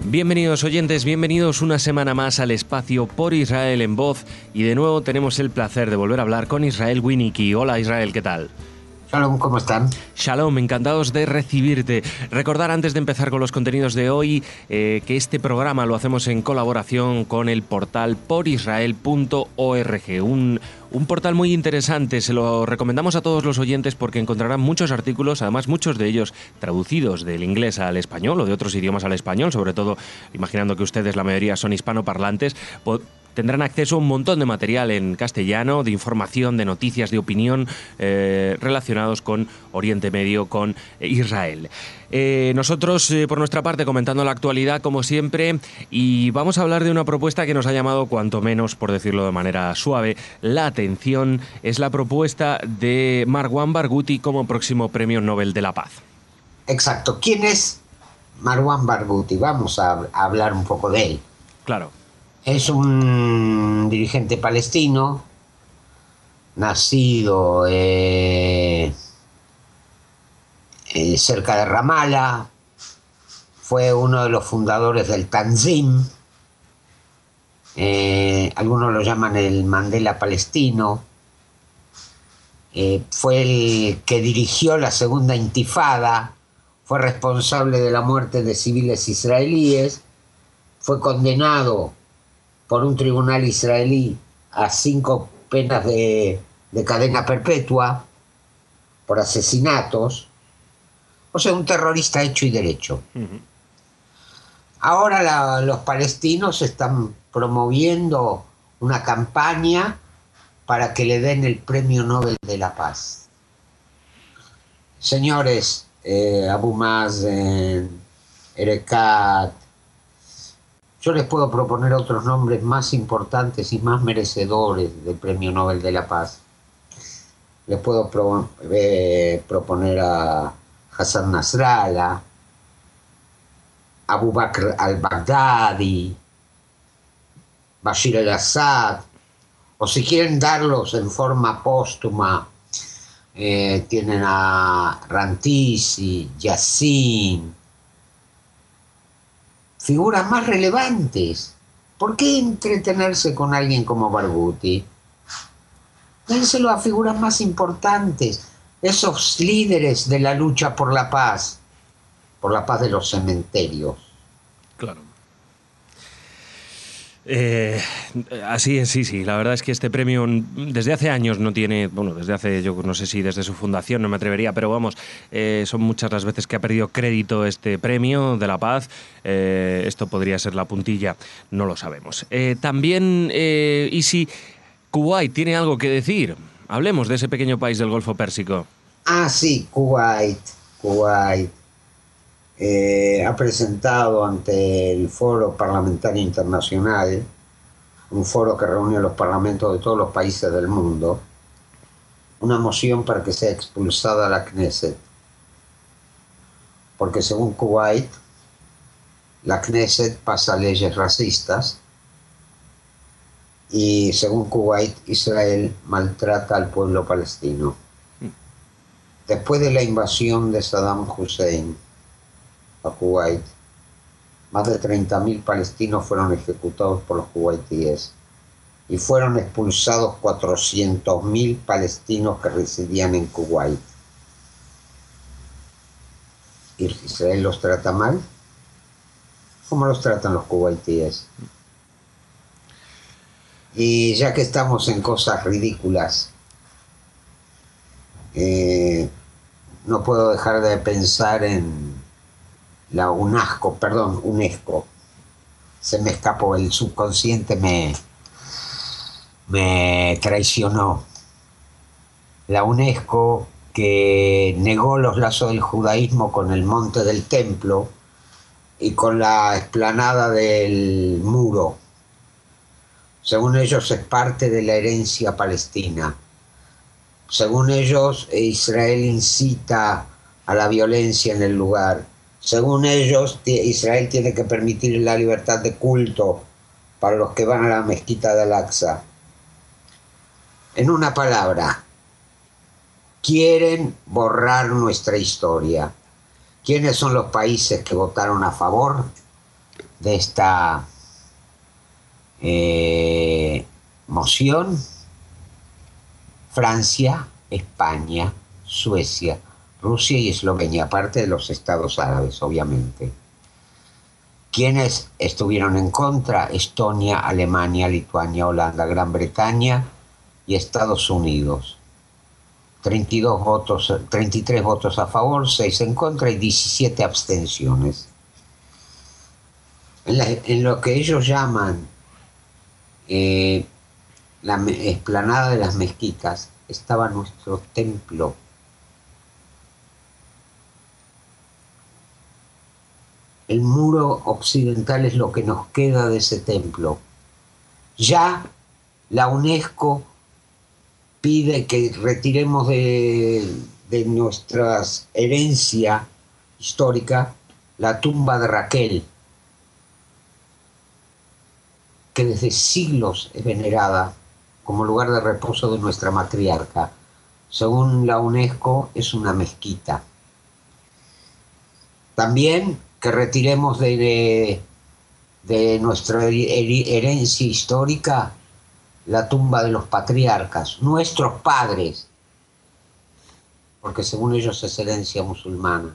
Bienvenidos oyentes, bienvenidos una semana más al espacio Por Israel en Voz y de nuevo tenemos el placer de volver a hablar con Israel Winnicki. Hola Israel, ¿qué tal? Shalom, ¿cómo están? Shalom, encantados de recibirte. Recordar antes de empezar con los contenidos de hoy que este programa lo hacemos en colaboración con el portal porisrael.org, un portal muy interesante, se lo recomendamos a todos los oyentes porque encontrarán muchos artículos, además muchos de ellos traducidos del inglés al español o de otros idiomas al español, sobre todo imaginando que ustedes la mayoría son hispanoparlantes. Tendrán acceso a un montón de material en castellano, de información, de noticias, de opinión relacionados con Oriente Medio, con Israel. Nosotros, por nuestra parte, comentando la actualidad, como siempre, y vamos a hablar de una propuesta que nos ha llamado, cuanto menos, por decirlo de manera suave, la atención. Es la propuesta de Marwan Barghouti como próximo Premio Nobel de la Paz. Exacto. ¿Quién es Marwan Barghouti? Vamos a hablar un poco de él. Claro. Es un dirigente palestino, nacido cerca de Ramallah, fue uno de los fundadores del Tanzim, algunos lo llaman el Mandela palestino, fue el que dirigió la segunda intifada, fue responsable de la muerte de civiles israelíes, fue condenado por un tribunal israelí a 5 penas de cadena perpetua por asesinatos, o sea, un terrorista hecho y derecho. Uh-huh. Ahora los palestinos están promoviendo una campaña para que le den el Premio Nobel de la Paz. Señores, Abu Mazen, Erekat, yo les puedo proponer otros nombres más importantes y más merecedores del Premio Nobel de la Paz. Les puedo proponer a Hassan Nasrallah, Abu Bakr al-Baghdadi, Bashir al-Assad, o si quieren darlos en forma póstuma, tienen a Rantisi, Yassin, figuras más relevantes. ¿Por qué entretenerse con alguien como Barghouti? Dénselo a figuras más importantes, esos líderes de la lucha por la paz de los cementerios. Claro. Así es, sí. La verdad es que este premio desde hace años no tiene, desde hace, yo no sé si desde su fundación, no me atrevería, pero vamos, son muchas las veces que ha perdido crédito este premio de la paz. Esto podría ser la puntilla, no lo sabemos. También, y si Kuwait tiene algo que decir, hablemos de ese pequeño país del Golfo Pérsico. Ah, sí, Kuwait. Ha presentado ante el Foro Parlamentario Internacional, un foro que reúne a los parlamentos de todos los países del mundo, una moción para que sea expulsada la Knesset. Porque según Kuwait, la Knesset pasa leyes racistas y según Kuwait, Israel maltrata al pueblo palestino. Después de la invasión de Saddam Hussein a Kuwait, más de 30.000 palestinos fueron ejecutados por los kuwaitíes y fueron expulsados 400.000 palestinos que residían en Kuwait. ¿Israel los trata mal? ¿Cómo los tratan los kuwaitíes? Y ya que estamos en cosas ridículas, no puedo dejar de pensar en la UNESCO. Se me escapó, el subconsciente me traicionó. La UNESCO, que negó los lazos del judaísmo con el monte del templo y con la explanada del muro. Según ellos es parte de la herencia palestina. Según ellos, Israel incita a la violencia en el lugar. Según ellos, Israel tiene que permitir la libertad de culto para los que van a la mezquita de Al-Aqsa. En una palabra, quieren borrar nuestra historia. ¿Quiénes son los países que votaron a favor de esta moción: Francia, España, Suecia, Rusia y Eslovenia, aparte de los estados árabes, obviamente. ¿Quiénes estuvieron en contra? Estonia, Alemania, Lituania, Holanda, Gran Bretaña y Estados Unidos. 33 votos a favor, 6 en contra y 17 abstenciones. En lo que ellos llaman la explanada de las mezquitas estaba nuestro templo. El muro occidental es lo que nos queda de ese templo. Ya la UNESCO pide que retiremos de nuestra herencia histórica la tumba de Raquel, que desde siglos es venerada como lugar de reposo de nuestra matriarca. Según la UNESCO, es una mezquita. También que retiremos de nuestra herencia histórica la tumba de los patriarcas, nuestros padres, porque según ellos es herencia musulmana.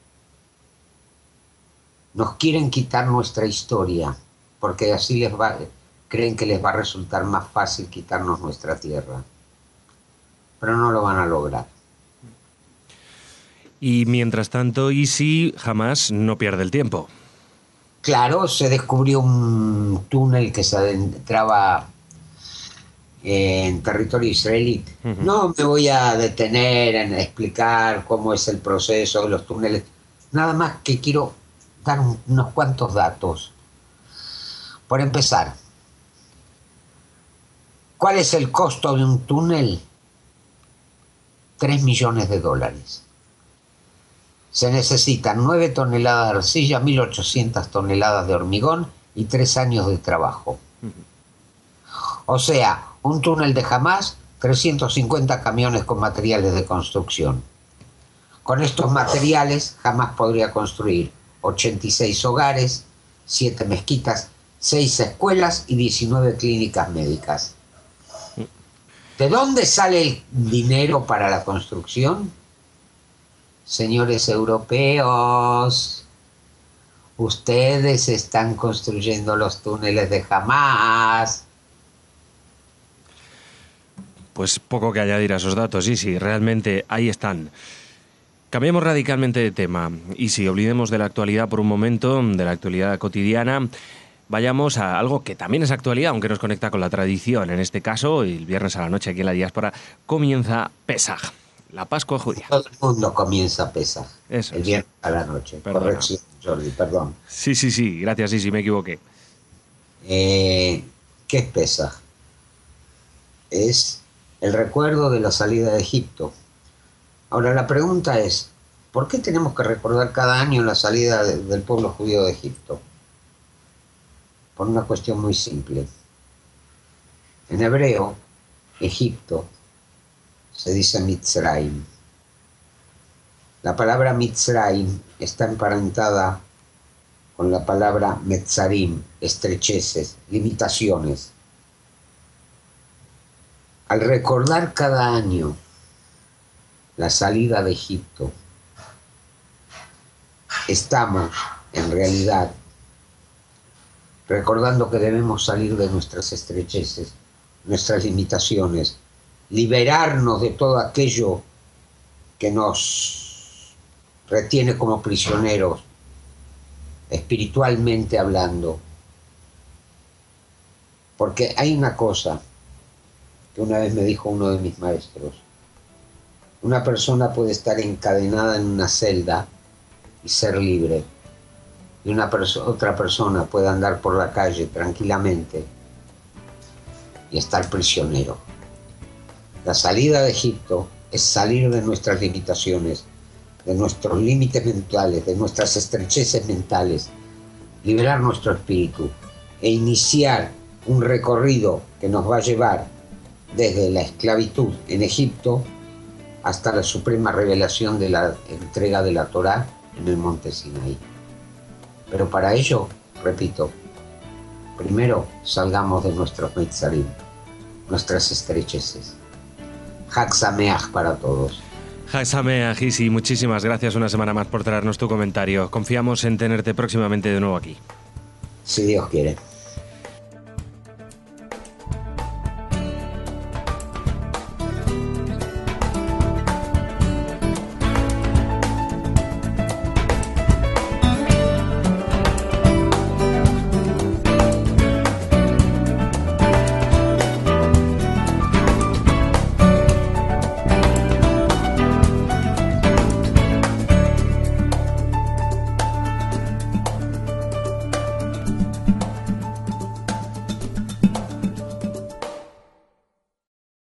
Nos quieren quitar nuestra historia, porque así creen que les va a resultar más fácil quitarnos nuestra tierra. Pero no lo van a lograr. Y mientras tanto, Isi jamás no pierde el tiempo. Claro, se descubrió un túnel que se adentraba en territorio israelí. No me voy a detener en explicar cómo es el proceso de los túneles, nada más que quiero dar unos cuantos datos. Por empezar, ¿cuál es el costo de un túnel? $3 millones. Se necesitan 9 toneladas de arcilla, 1.800 toneladas de hormigón y 3 años de trabajo. O sea, un túnel de Hamás, 350 camiones con materiales de construcción. Con estos materiales, Hamás podría construir 86 hogares, 7 mezquitas, 6 escuelas y 19 clínicas médicas. ¿De dónde sale el dinero para la construcción? Señores europeos, ustedes están construyendo los túneles de Hamás. Pues poco que añadir a esos datos, y sí, realmente ahí están. Cambiemos radicalmente de tema y si olvidemos de la actualidad por un momento, de la actualidad cotidiana, vayamos a algo que también es actualidad, aunque nos conecta con la tradición. En este caso, el viernes a la noche aquí en la diáspora, comienza Pesaj, la Pascua judía. Todo el mundo comienza Pesaj, Eso el viernes a la noche. Perdona. Corrección, Jordi, perdón. Sí, gracias, sí, me equivoqué. ¿Qué es Pesaj? Es el recuerdo de la salida de Egipto. Ahora la pregunta es, ¿por qué tenemos que recordar cada año la salida del pueblo judío de Egipto? Por una cuestión muy simple. En hebreo, Egipto se dice Mitzrayim. La palabra Mitzrayim está emparentada con la palabra Metzarim, estrecheces, limitaciones. Al recordar cada año la salida de Egipto, estamos, en realidad, recordando que debemos salir de nuestras estrecheces, nuestras limitaciones, liberarnos de todo aquello que nos retiene como prisioneros, espiritualmente hablando. Porque hay una cosa que una vez me dijo uno de mis maestros: una persona puede estar encadenada en una celda y ser libre, y otra persona puede andar por la calle tranquilamente y estar prisionero. La salida de Egipto es salir de nuestras limitaciones, de nuestros límites mentales, de nuestras estrecheces mentales, liberar nuestro espíritu e iniciar un recorrido que nos va a llevar desde la esclavitud en Egipto hasta la suprema revelación de la entrega de la Torá en el monte Sinaí. Pero para ello repito, primero salgamos de nuestros Mitzarim, nuestras estrecheces. Hag Sameach para todos. Hag Sameach, Isi, muchísimas gracias una semana más por traernos tu comentario. Confiamos en tenerte próximamente de nuevo aquí. Si Dios quiere.